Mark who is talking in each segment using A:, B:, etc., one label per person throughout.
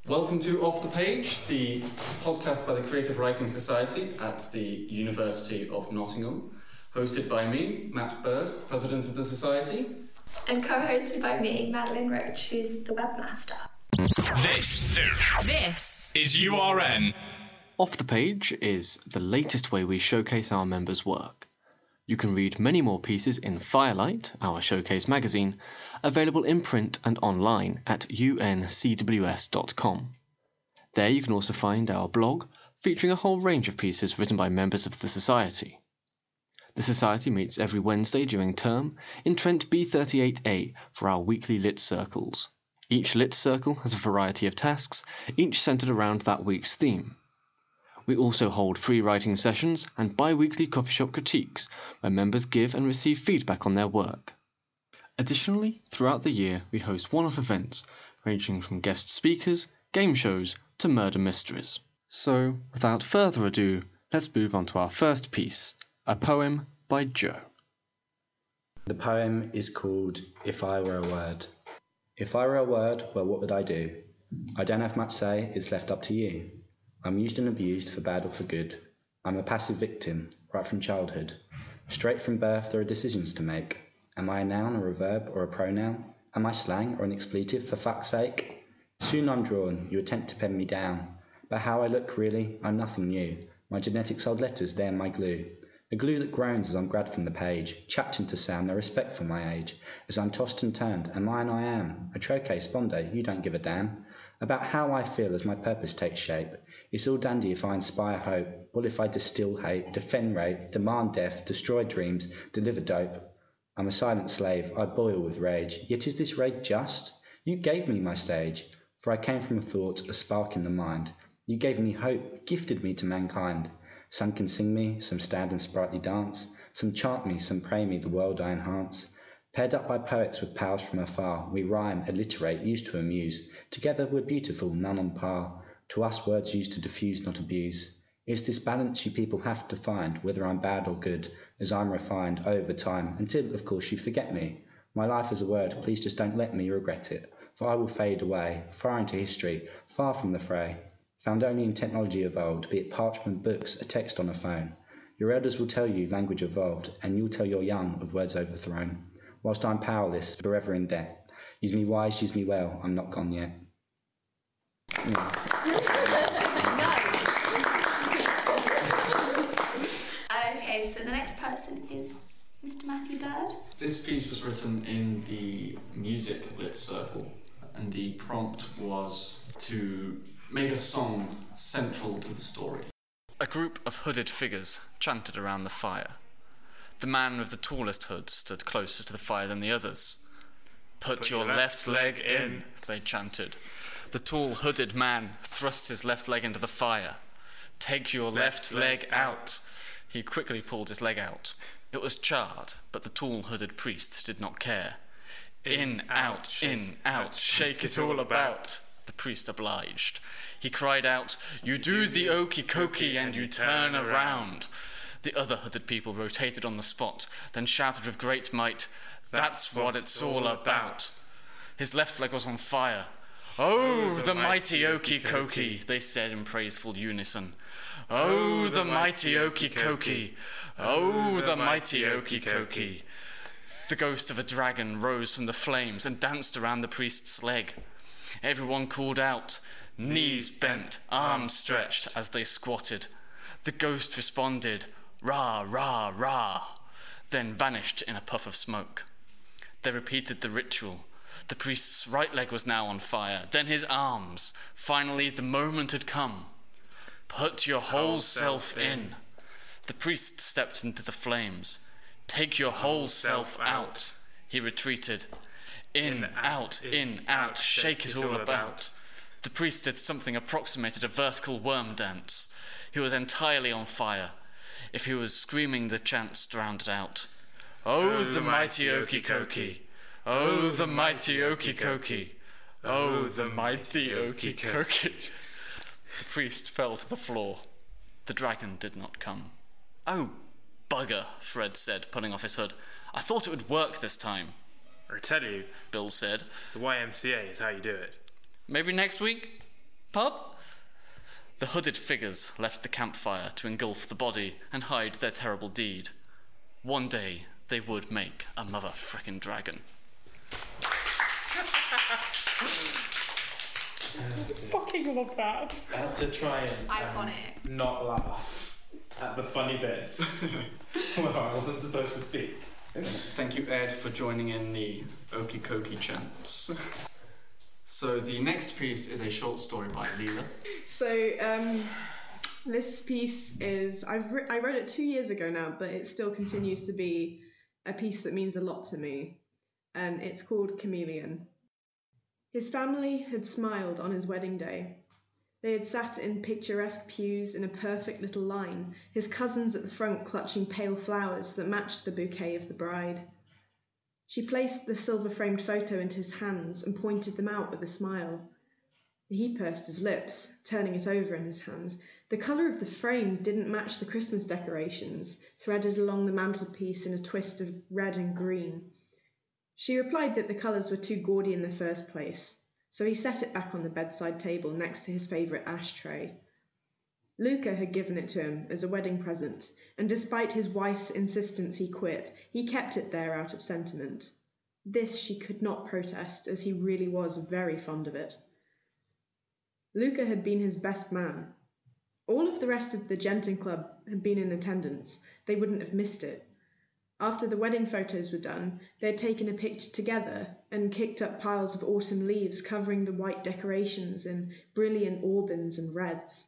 A: Welcome to Off the Page, the podcast by the Creative Writing Society at the University of Nottingham, hosted by me, Matt Bird, President of the Society.
B: And co-hosted by me, Madeline Roach, who's the webmaster.
C: This is URN.
D: Off the Page is the latest way we showcase our members' work. You can read many more pieces in Firelight, our showcase magazine, available in print and online at uncws.com. There you can also find our blog, featuring a whole range of pieces written by members of the Society. The Society meets every Wednesday during term in Trent B38A for our weekly lit circles. Each lit circle has a variety of tasks, each centred around that week's theme. We also hold free writing sessions and bi-weekly coffee shop critiques where members give and receive feedback on their work. Additionally, throughout the year we host one-off events ranging from guest speakers, game shows to murder mysteries. So, without further ado, let's move on to our first piece, a poem by Joe.
E: The poem is called If I Were a Word. If I were a word, well, what would I do? I don't have much say, it's left up to you. I'm used and abused for bad or for good. I'm a passive victim, right from childhood. Straight from birth there are decisions to make. Am I a noun or a verb or a pronoun? Am I slang or an expletive, for fuck's sake? Soon I'm drawn, you attempt to pen me down. But how I look really, I'm nothing new. My genetics hold letters, they're my glue. A glue that groans as I'm grabbed from the page, chapped into sound, no respect for my age. As I'm tossed and turned, am I and I am. A troche, sponde, you don't give a damn. About how I feel as my purpose takes shape. It's all dandy if I inspire hope. Well, if I distill hate, defend rape, demand death, destroy dreams, deliver dope. I'm a silent slave, I boil with rage. Yet is this rage just? You gave me my stage, for I came from a thought, a spark in the mind. You gave me hope, gifted me to mankind. Some can sing me, some stand and sprightly dance. Some chant me, some pray me, the world I enhance. Paired up by poets with powers from afar, we rhyme, alliterate, used to amuse. Together we're beautiful, none on par. To us words used to diffuse, not abuse. It's this balance you people have to find, whether I'm bad or good, as I'm refined over time, until, of course, you forget me. My life as a word, please just don't let me regret it, for I will fade away, far into history, far from the fray. Found only in technology evolved, be it parchment, books, a text on a phone. Your elders will tell you language evolved, and you'll tell your young of words overthrown. Whilst I'm powerless, forever in debt. Use me wise, use me well, I'm not gone yet.
B: Okay, so the next person is Mr. Matthew Bird.
A: This piece was written in the music lit circle, and the prompt was to make a song central to the story. A group of hooded figures chanted around the fire. The man with the tallest hood stood closer to the fire than the others. Put your left leg in, they chanted. The tall hooded man thrust his left leg into the fire. Take your left leg out. He quickly pulled his leg out. It was charred, but the tall hooded priest did not care. In, out, shake it all about. The priest obliged. He cried out, you do the okey cokey and you turn around. The other hooded people rotated on the spot, then shouted with great might, that's what it's all about. His left leg was on fire. Oh, the mighty okey cokey, they said in praiseful unison. Oh, the mighty okey cokey. Oh, the mighty okey cokey. The ghost of a dragon rose from the flames and danced around the priest's leg. Everyone called out, knees bent, arms stretched as they squatted. The ghost responded, rah, rah, rah, then vanished in a puff of smoke. They repeated the ritual. The priest's right leg was now on fire, then his arms. Finally, the moment had come. Put your whole self in. The priest stepped into the flames. Take your whole self out. He retreated. In, out, shake it all about. The priest did something approximated a vertical worm dance. He was entirely on fire. If he was screaming, the chants drowned it out. Oh, the mighty okey cokey. Oh, the mighty okey cokey. Oh, the mighty okey cokey. The priest fell to the floor. The dragon did not come. Oh, bugger, Fred said, pulling off his hood. I thought it would work this time.
F: I tell you,
A: Bill said.
F: The YMCA is how you do it.
A: Maybe next week? Pub? The hooded figures left the campfire to engulf the body and hide their terrible deed. One day, they would make a mother-frickin' dragon.
F: Fucking love that.
G: I had to try and
B: Iconic.
G: not laugh at the funny bits. Well, I wasn't supposed to speak.
A: Thank you, Ed, for joining in the Okie Kokie chants. So the next piece is a short story by Leela.
F: So, this piece is... I wrote it 2 years ago now, but it still continues to be a piece that means a lot to me. And it's called Chameleon. His family had smiled on his wedding day. They had sat in picturesque pews in a perfect little line, his cousins at the front clutching pale flowers that matched the bouquet of the bride. She placed the silver-framed photo into his hands and pointed them out with a smile. He pursed his lips, turning it over in his hands. The colour of the frame didn't match the Christmas decorations, threaded along the mantelpiece in a twist of red and green. She replied that the colours were too gaudy in the first place, so he set it back on the bedside table next to his favourite ashtray. Luca had given it to him as a wedding present, and despite his wife's insistence he quit, he kept it there out of sentiment. This she could not protest, as he really was very fond of it. Luca had been his best man. All of the rest of the Genton Club had been in attendance. They wouldn't have missed it. After the wedding photos were done, they had taken a picture together and kicked up piles of autumn leaves covering the white decorations in brilliant auburns and reds.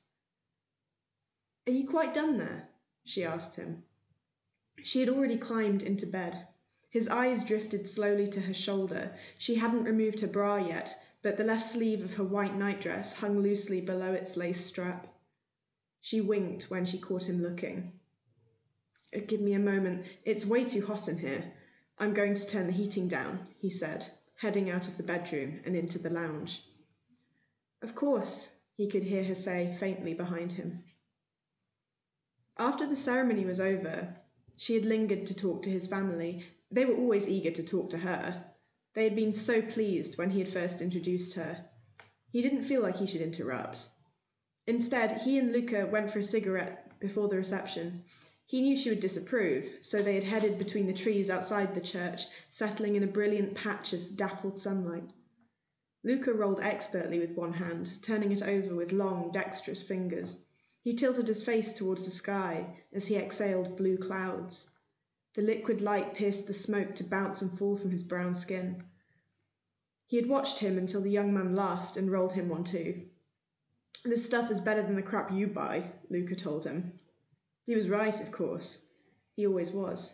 F: "Are you quite done there?" she asked him. She had already climbed into bed. His eyes drifted slowly to her shoulder. She hadn't removed her bra yet, but the left sleeve of her white nightdress hung loosely below its lace strap. She winked when she caught him looking. "Give me a moment. It's way too hot in here. I'm going to turn the heating down," he said, heading out of the bedroom and into the lounge. "Of course," he could hear her say faintly behind him. After the ceremony was over, she had lingered to talk to his family. They were always eager to talk to her. They had been so pleased when he had first introduced her. He didn't feel like he should interrupt. Instead, he and Luca went for a cigarette before the reception. He knew she would disapprove, so they had headed between the trees outside the church, settling in a brilliant patch of dappled sunlight. Luca rolled expertly with one hand, turning it over with long, dexterous fingers. He tilted his face towards the sky as he exhaled blue clouds. The liquid light pierced the smoke to bounce and fall from his brown skin. He had watched him until the young man laughed and rolled him one too. "This stuff is better than the crap you buy," Luca told him. He was right, of course. He always was.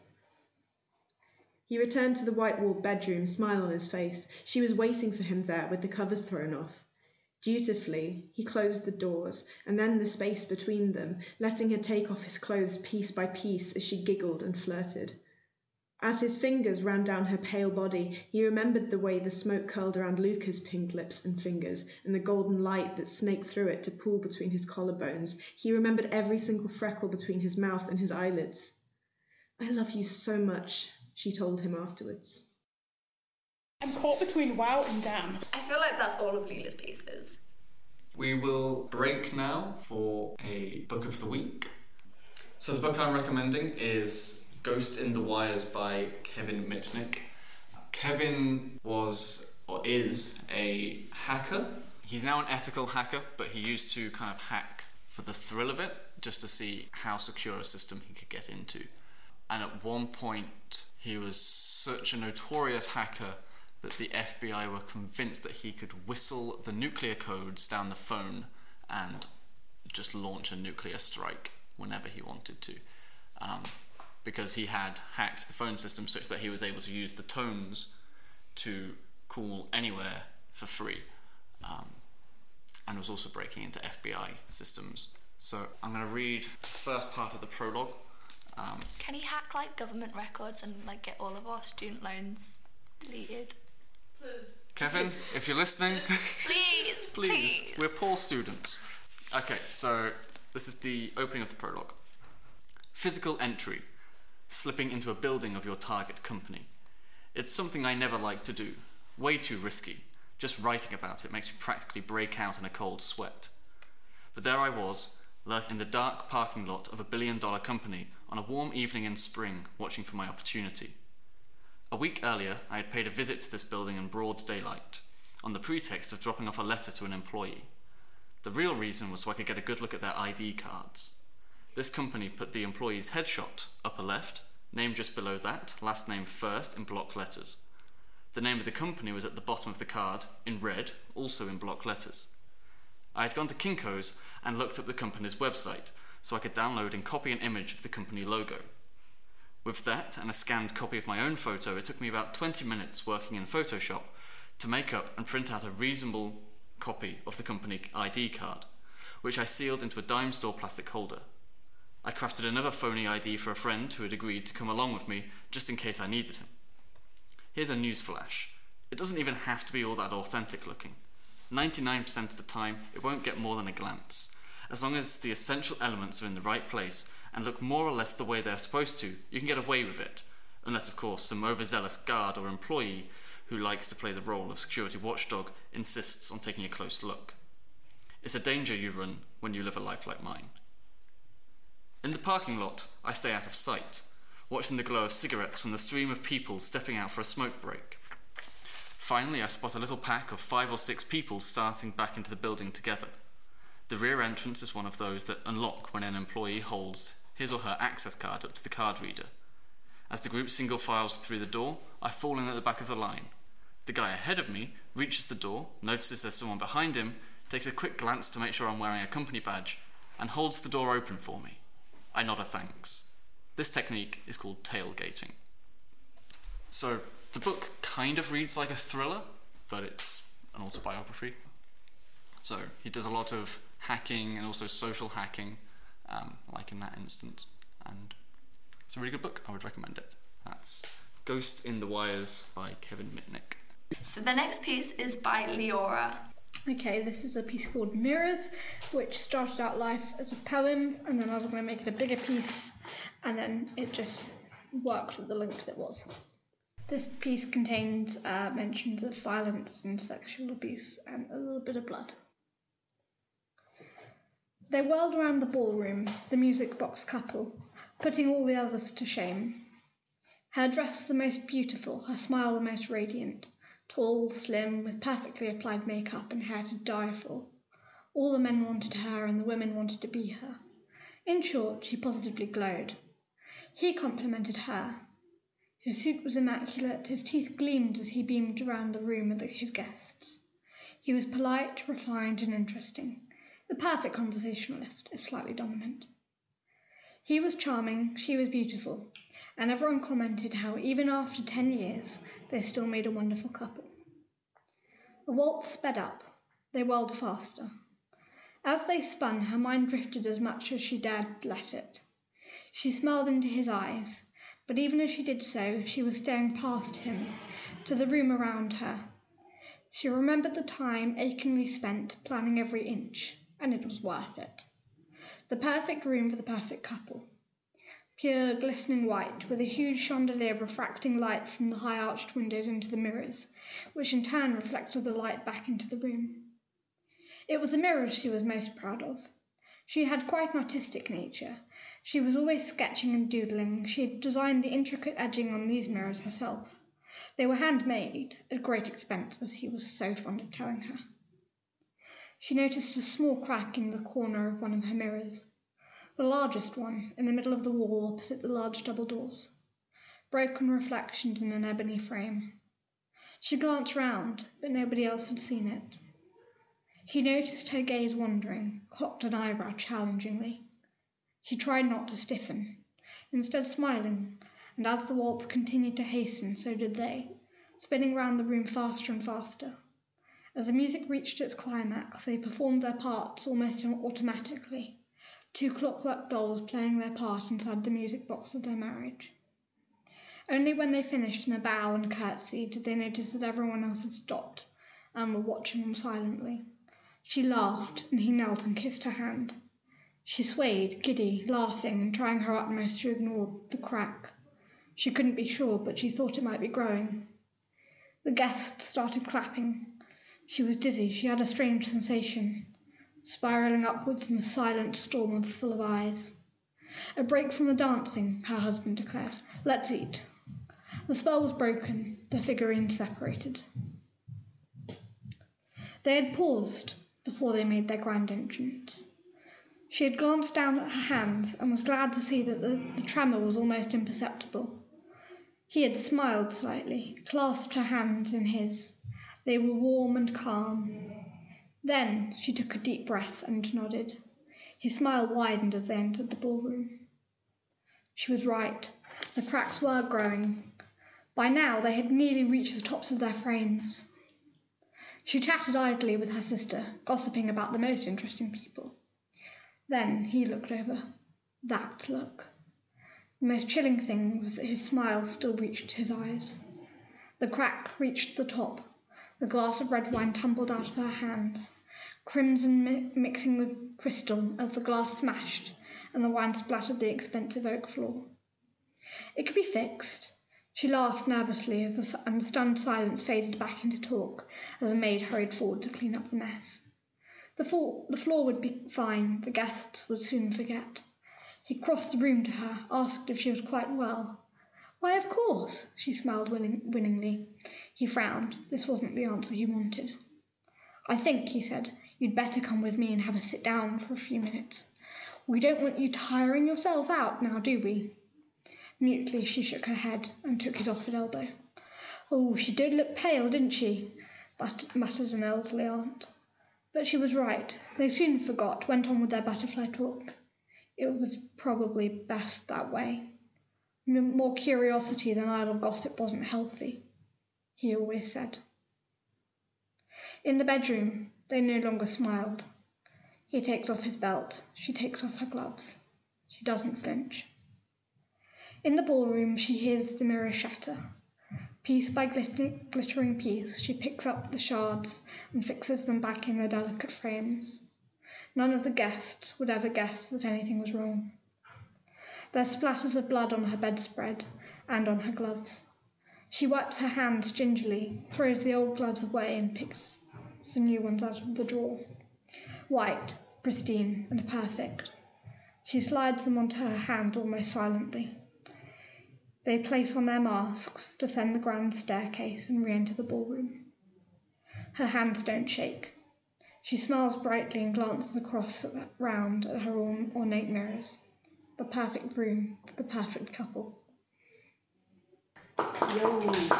F: He returned to the white-walled bedroom, smile on his face. She was waiting for him there with the covers thrown off. Dutifully, he closed the doors, and then the space between them, letting her take off his clothes piece by piece as she giggled and flirted. As his fingers ran down her pale body, he remembered the way the smoke curled around Luca's pink lips and fingers, and the golden light that snaked through it to pool between his collarbones. He remembered every single freckle between his mouth and his eyelids. "I love you so much," she told him afterwards. I'm caught between wow and damn.
B: I feel like that's all of Leela's pieces.
A: We will break now for a book of the week. So the book I'm recommending is Ghost in the Wires by Kevin Mitnick. Kevin was, or is, a hacker. He's now an ethical hacker, but he used to kind of hack for the thrill of it, just to see how secure a system he could get into. And at one point, he was such a notorious hacker that the FBI were convinced that he could whistle the nuclear codes down the phone and just launch a nuclear strike whenever he wanted to. Because he had hacked the phone system such that he was able to use the tones to call anywhere for free, and was also breaking into FBI systems. So I'm going to read the first part of the prologue.
B: Can he hack like government records and like get all of our student loans deleted?
F: Please.
A: Kevin, if you're listening,
B: Please.
A: We're poor students. Okay, so this is the opening of the prologue. Physical entry. Slipping into a building of your target company. It's something I never like to do. Way too risky. Just writing about it makes me practically break out in a cold sweat. But there I was, lurking in the dark parking lot of a billion-dollar company on a warm evening in spring, watching for my opportunity. A week earlier, I had paid a visit to this building in broad daylight, on the pretext of dropping off a letter to an employee. The real reason was so I could get a good look at their ID cards. This company put the employee's headshot, upper left, name just below that, last name first in block letters. The name of the company was at the bottom of the card, in red, also in block letters. I had gone to Kinko's and looked up the company's website, so I could download and copy an image of the company logo. With that and a scanned copy of my own photo, it took me about 20 minutes working in Photoshop to make up and print out a reasonable copy of the company ID card, which I sealed into a dime store plastic holder. I crafted another phony ID for a friend who had agreed to come along with me just in case I needed him. Here's a newsflash. It doesn't even have to be all that authentic looking. 99% of the time, it won't get more than a glance. As long as the essential elements are in the right place and look more or less the way they're supposed to, you can get away with it. Unless, of course, some overzealous guard or employee who likes to play the role of security watchdog insists on taking a close look. It's a danger you run when you live a life like mine. In the parking lot, I stay out of sight, watching the glow of cigarettes from the stream of people stepping out for a smoke break. Finally, I spot a little pack of 5 or 6 people starting back into the building together. The rear entrance is one of those that unlock when an employee holds his or her access card up to the card reader. As the group single files through the door, I fall in at the back of the line. The guy ahead of me reaches the door, notices there's someone behind him, takes a quick glance to make sure I'm wearing a company badge, and holds the door open for me. I nod a thanks. This technique is called tailgating. So, the book kind of reads like a thriller, but it's an autobiography. So, he does a lot of hacking and also social hacking, like in that instance. And it's a really good book. I would recommend it. That's Ghost in the Wires by Kevin Mitnick.
B: So the next piece is by Leora.
H: Okay, this is a piece called Mirrors, which started out life as a poem, and then I was going to make it a bigger piece, and then it just worked at the length it was. This piece contains mentions of violence and sexual abuse and a little bit of blood. They whirled around the ballroom, the music box couple, putting all the others to shame. Her dress the most beautiful, her smile the most radiant, tall, slim, with perfectly applied makeup and hair to die for. All the men wanted her and the women wanted to be her. In short, she positively glowed. He complimented her. His suit was immaculate, his teeth gleamed as he beamed around the room at his guests. He was polite, refined and interesting. The perfect conversationalist, if slightly dominant. He was charming, she was beautiful, and everyone commented how even after 10 years, they still made a wonderful couple. The waltz sped up. They whirled faster. As they spun, her mind drifted as much as she dared let it. She smiled into his eyes, but even as she did so, she was staring past him, to the room around her. She remembered the time achingly spent planning every inch, and it was worth it. The perfect room for the perfect couple. Pure, glistening white, with a huge chandelier refracting light from the high-arched windows into the mirrors, which in turn reflected the light back into the room. It was the mirrors she was most proud of. She had quite an artistic nature. She was always sketching and doodling. She had designed the intricate edging on these mirrors herself. They were handmade, at great expense, as he was so fond of telling her. She noticed a small crack in the corner of one of her mirrors, the largest one, in the middle of the wall opposite the large double doors, broken reflections in an ebony frame. She glanced round, but nobody else had seen it. He noticed her gaze wandering, cocked an eyebrow challengingly. She tried not to stiffen, instead smiling, and as the waltz continued to hasten, so did they, spinning round the room faster and faster. As the music reached its climax, they performed their parts almost automatically, 2 clockwork dolls playing their part inside the music box of their marriage. Only when they finished in a bow and curtsy did they notice that everyone else had stopped and were watching them silently. She laughed, and he knelt and kissed her hand. She swayed, giddy, laughing and trying her utmost to ignore the crack. She couldn't be sure, but she thought it might be growing. The guests started clapping. She was dizzy. She had a strange sensation, spiralling upwards in a silent storm full of eyes. A break from the dancing, her husband declared. Let's eat. The spell was broken, the figurines separated. They had paused before they made their grand entrance. She had glanced down at her hands and was glad to see that the tremor was almost imperceptible. He had smiled slightly, clasped her hands in his. They were warm and calm. Then she took a deep breath and nodded. His smile widened as they entered the ballroom. She was right. The cracks were growing. By now they had nearly reached the tops of their frames. She chatted idly with her sister, gossiping about the most interesting people. Then he looked over. That look. The most chilling thing was that his smile still reached his eyes. The crack reached the top. The glass of red wine tumbled out of her hands, crimson mixing with crystal as the glass smashed and the wine splattered the expensive oak floor. It could be fixed. She laughed nervously and the stunned silence faded back into talk as a maid hurried forward to clean up the mess. The floor would be fine. The guests would soon forget. He crossed the room to her, asked if she was quite well. Why, of course, she smiled winningly. He frowned. This wasn't the answer he wanted. I think, he said, you'd better come with me and have a sit down for a few minutes. We don't want you tiring yourself out now, do we? Mutely she shook her head and took his offered elbow. Oh, she did look pale, didn't she? Muttered an elderly aunt. But she was right. They soon forgot, went on with their butterfly talk. It was probably best that way. More curiosity than idle gossip wasn't healthy, he always said. In the bedroom, they no longer smiled. He takes off his belt. She takes off her gloves. She doesn't flinch. In the ballroom, she hears the mirror shatter. Piece by glittering piece, she picks up the shards and fixes them back in their delicate frames. None of the guests would ever guess that anything was wrong. There's splatters of blood on her bedspread and on her gloves. She wipes her hands gingerly, throws the old gloves away and picks some new ones out of the drawer. White, pristine, and perfect. She slides them onto her hand almost silently. They place on their masks, descend the grand staircase and re-enter the ballroom. Her hands don't shake. She smiles brightly and glances across round at her ornate mirrors. The perfect room, the perfect couple.
F: Yo.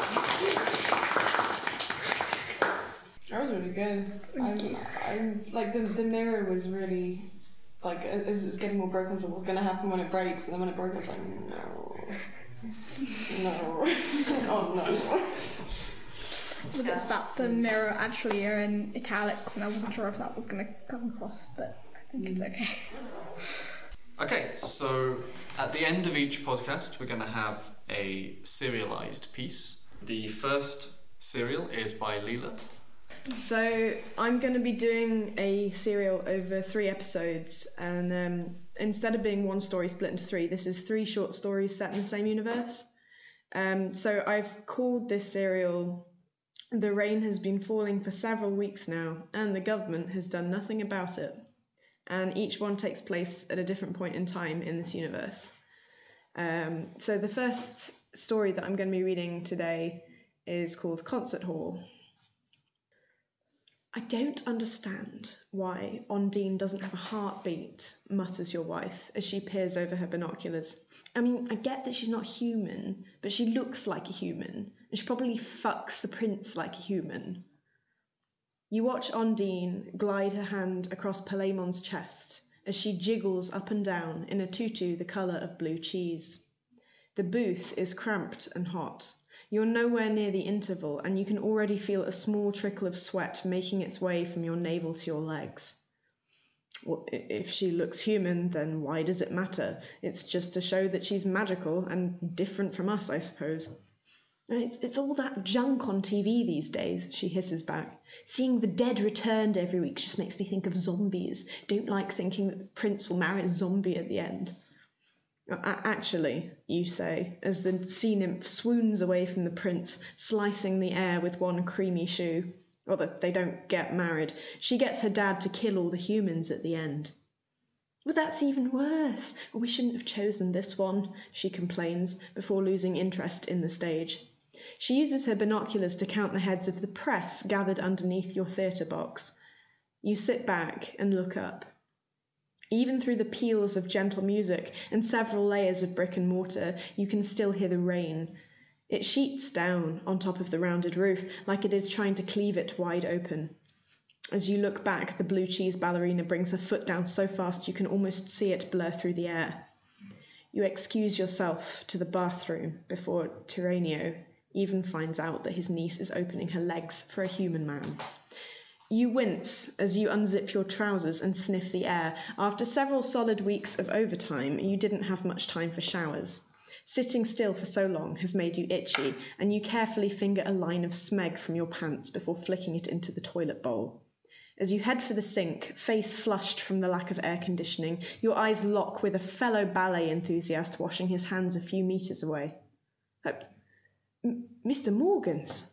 F: That was really good. I'm like the mirror was really like as it was getting more broken, so what's gonna happen when it breaks, and then when it broke I was like, no. No. Oh no.
H: The bits about the mirror actually are in italics, and I wasn't sure if that was going to come across, but I think it's okay.
A: Okay, so at the end of each podcast, we're going to have a serialized piece. The first serial is by Leela.
F: So I'm going to be doing a serial over 3 episodes, and instead of being one story split into 3, this is 3 short stories set in the same universe. So I've called this serial The Rain Has Been Falling for Several Weeks Now, and the government has done nothing about it. And each one takes place at a different point in time in this universe. So the first story that I'm going to be reading today is called Concert Hall. I don't understand why Ondine doesn't have a heartbeat, mutters your wife as she peers over her binoculars. I mean, I get that she's not human, but she looks like a human, and she probably fucks the prince like a human. You watch Ondine glide her hand across Palaymon's chest as she jiggles up and down in a tutu the colour of blue cheese. The booth is cramped and hot. You're nowhere near the interval, and you can already feel a small trickle of sweat making its way from your navel to your legs. Well, if she looks human, then why does it matter? It's just to show that she's magical and different from us, I suppose. It's all that junk on TV these days, she hisses back. Seeing the dead returned every week just makes me think of zombies. Don't like thinking that the prince will marry a zombie at the end. Actually, you say, as the sea nymph swoons away from the prince, slicing the air with one creamy shoe. Although they don't get married. She gets her dad to kill all the humans at the end. Well, that's even worse. We shouldn't have chosen this one, she complains, before losing interest in the stage. She uses her binoculars to count the heads of the press gathered underneath your theatre box. You sit back and look up. Even through the peals of gentle music and several layers of brick and mortar, you can still hear the rain. It sheets down on top of the rounded roof like it is trying to cleave it wide open. As you look back, the blue cheese ballerina brings her foot down so fast you can almost see it blur through the air. You excuse yourself to the bathroom before Tyranio even finds out that his niece is opening her legs for a human man. You wince as you unzip your trousers and sniff the air. After several solid weeks of overtime, you didn't have much time for showers. Sitting still for so long has made you itchy, and you carefully finger a line of smeg from your pants before flicking it into the toilet bowl. As you head for the sink, face flushed from the lack of air conditioning, your eyes lock with a fellow ballet enthusiast washing his hands a few metres away. Mr. Morgans.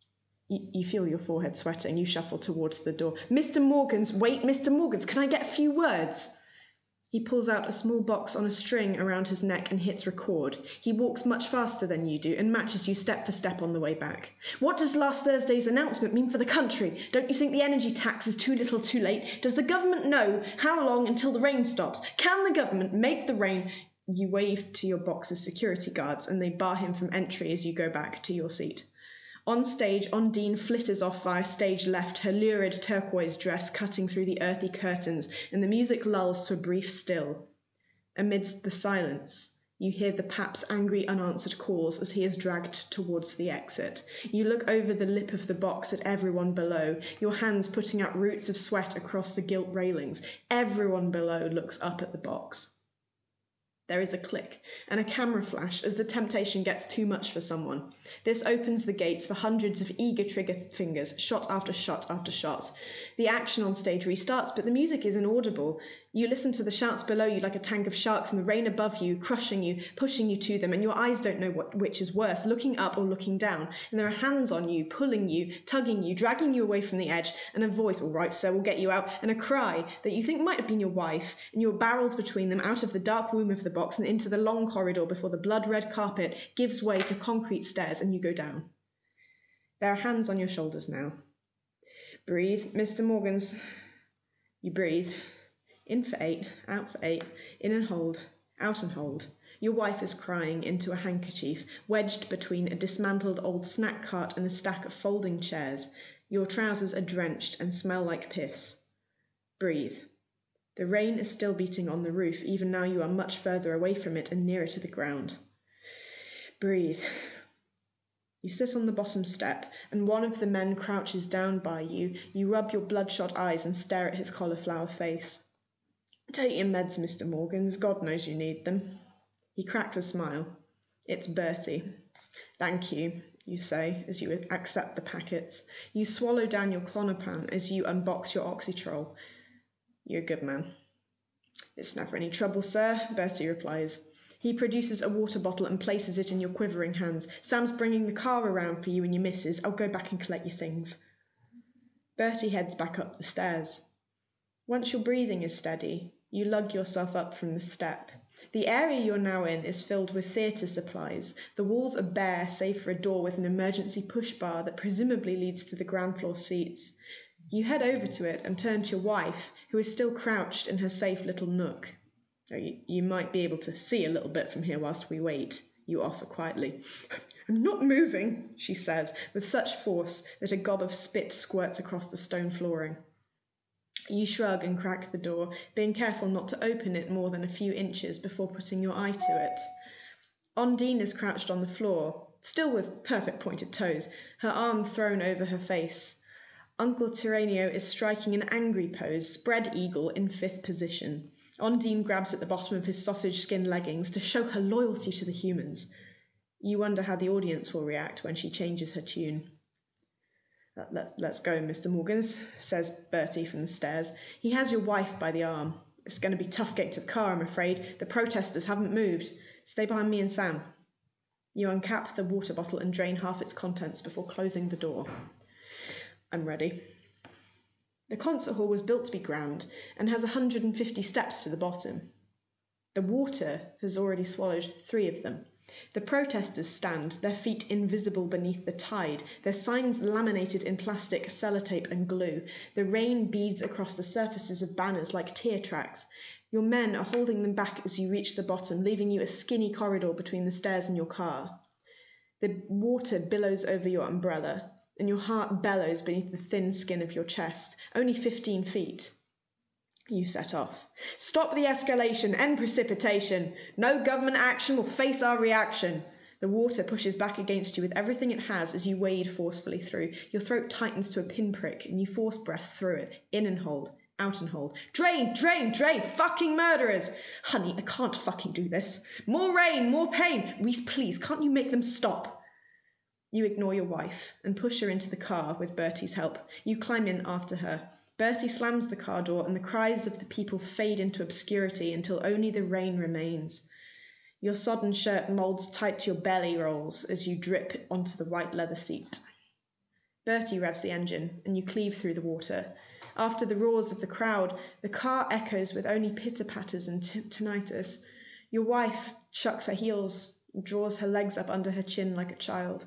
F: You feel your forehead sweating. You shuffle towards the door. Mr. Morgans, wait, Mr. Morgans, can I get a few words? He pulls out a small box on a string around his neck and hits record. He walks much faster than you do and matches you step for step on the way back. What does last Thursday's announcement mean for the country? Don't you think the energy tax is too little too late? Does the government know how long until the rain stops? Can the government make the rain... You wave to your box's security guards and they bar him from entry as you go back to your seat. On stage, Ondine flitters off via stage left, her lurid turquoise dress cutting through the earthy curtains, and the music lulls to a brief still. Amidst the silence, you hear the Pap's angry unanswered calls as he is dragged towards the exit. You look over the lip of the box at everyone below, your hands putting out roots of sweat across the gilt railings. Everyone below looks up at the box. There is a click and a camera flash as the temptation gets too much for someone. This opens the gates for hundreds of eager trigger fingers, shot after shot after shot. The action on stage restarts, but the music is inaudible. You listen to the shouts below you like a tank of sharks and the rain above you, crushing you, pushing you to them, and your eyes don't know which is worse, looking up or looking down. And there are hands on you, pulling you, tugging you, dragging you away from the edge, and a voice, all right, sir, we'll get you out, and a cry that you think might have been your wife, and you are barreled between them out of the dark womb of the box and into the long corridor before the blood-red carpet gives way to concrete stairs and you go down. There are hands on your shoulders now. Breathe, Mr. Morgans. You breathe. In for 8, out for 8, in and hold, out and hold. Your wife is crying into a handkerchief, wedged between a dismantled old snack cart and a stack of folding chairs. Your trousers are drenched and smell like piss. Breathe. The rain is still beating on the roof, even now you are much further away from it and nearer to the ground. Breathe. You sit on the bottom step, and one of the men crouches down by you. You rub your bloodshot eyes and stare at his cauliflower face. Take your meds, Mr. Morgans. God knows you need them. He cracks a smile. It's Bertie. Thank you, you say, as you accept the packets. You swallow down your Clonopin as you unbox your Oxytrol. You're a good man. It's never any trouble, sir, Bertie replies. He produces a water bottle and places it in your quivering hands. Sam's bringing the car around for you and your missus. I'll go back and collect your things. Bertie heads back up the stairs. Once your breathing is steady, you lug yourself up from the step. The area you're now in is filled with theatre supplies. The walls are bare, save for a door with an emergency push bar that presumably leads to the ground floor seats. You head over to it and turn to your wife, who is still crouched in her safe little nook. You might be able to see a little bit from here whilst we wait, you offer quietly. I'm not moving, she says, with such force that a gob of spit squirts across the stone flooring. You shrug and crack the door, being careful not to open it more than a few inches before putting your eye to it. Ondine is crouched on the floor, still with perfect pointed toes, her arm thrown over her face. Uncle Tyranio is striking an angry pose, spread eagle in 5th position. Ondine grabs at the bottom of his sausage-skin leggings to show her loyalty to the humans. You wonder how the audience will react when she changes her tune. Let's go, Mr. Morgans, says Bertie from the stairs. He has your wife by the arm. It's going to be tough getting to the car, I'm afraid. The protesters haven't moved. Stay behind me and Sam. You uncap the water bottle and drain half its contents before closing the door. I'm ready. The concert hall was built to be grand and has 150 steps to the bottom. The water has already swallowed 3 of them. The protesters stand, their feet invisible beneath the tide, their signs laminated in plastic, sellotape and glue. The rain beads across the surfaces of banners like tear tracks. Your men are holding them back as you reach the bottom, leaving you a skinny corridor between the stairs and your car. The water billows over your umbrella, and your heart bellows beneath the thin skin of your chest. Only 15 feet. You set off. Stop the escalation, end precipitation. No government action will face our reaction. The water pushes back against you with everything it has as you wade forcefully through. Your throat tightens to a pinprick and you force breath through it. In and hold, out and hold. Drain, drain, drain, fucking murderers! Honey, I can't fucking do this. More rain, more pain. Reese, please, can't you make them stop? You ignore your wife and push her into the car with Bertie's help. You climb in after her. Bertie slams the car door and the cries of the people fade into obscurity until only the rain remains. Your sodden shirt moulds tight to your belly rolls as you drip onto the white leather seat. Bertie revs the engine and you cleave through the water. After the roars of the crowd, the car echoes with only pitter-patters and tinnitus. Your wife shucks her heels and draws her legs up under her chin like a child.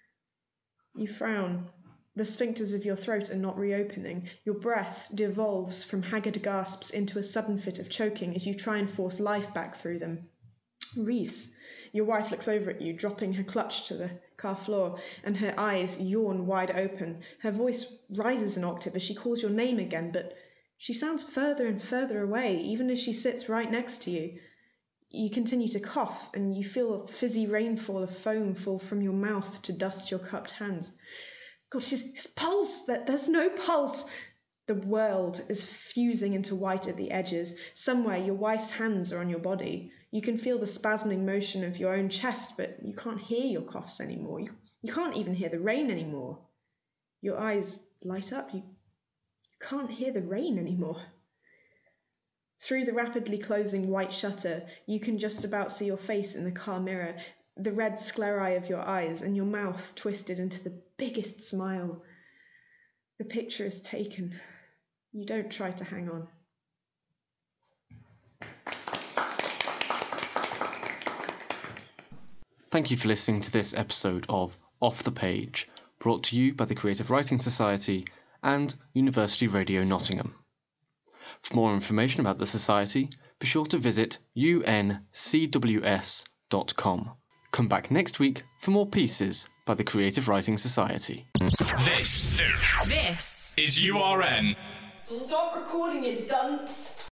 F: You frown. The sphincters of your throat are not reopening. Your breath devolves from haggard gasps into a sudden fit of choking as you try and force life back through them. Reese, your wife looks over at you, dropping her clutch to the car floor, and her eyes yawn wide open. Her voice rises an octave as she calls your name again, but she sounds further and further away, even as she sits right next to you. You continue to cough, and you feel a fizzy rainfall of foam fall from your mouth to dust your cupped hands. God, his pulse! There's no pulse! The world is fusing into white at the edges. Somewhere your wife's hands are on your body. You can feel the spasming motion of your own chest, but you can't hear your coughs anymore. You can't even hear the rain anymore. Your eyes light up. You can't hear the rain anymore. Through the rapidly closing white shutter, you can just about see your face in the car mirror, the red sclerae of your eyes, and your mouth twisted into the biggest smile. The picture is taken. You don't try to hang on.
D: Thank you for listening to this episode of Off the Page, brought to you by the Creative Writing Society and University Radio Nottingham. For more information about the Society, be sure to visit uncws.com. Come back next week for more pieces by the Creative Writing Society.
C: This is URN.
I: Stop recording, you dunce!